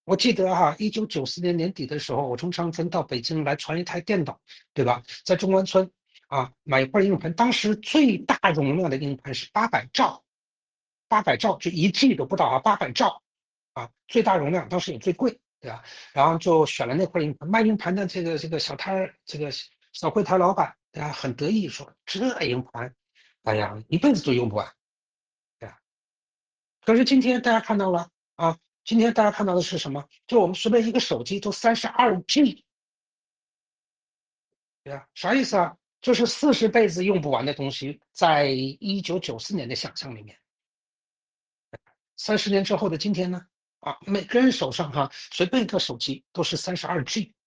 我记得哈，1994年年底的时候，我从长春到北京来传一台电脑，对吧？在中关村买一块硬盘，当时最大容量的硬盘是800兆，800兆就1G 都不到啊，800兆最大容量，当时也最贵，对吧？然后就选了那块硬盘，卖硬盘的这个小摊儿，这个小柜台老板，对吧？很得意说这硬盘，哎呀，一辈子都用不完，对吧？可是今天大家看到了今天大家看到的是什么？就我们随便一个手机都32G，对啊，啥意思啊？就是40辈子用不完的东西，在1994年的想象里面，30年之后的今天呢？每个人手上随便一个手机都是32G，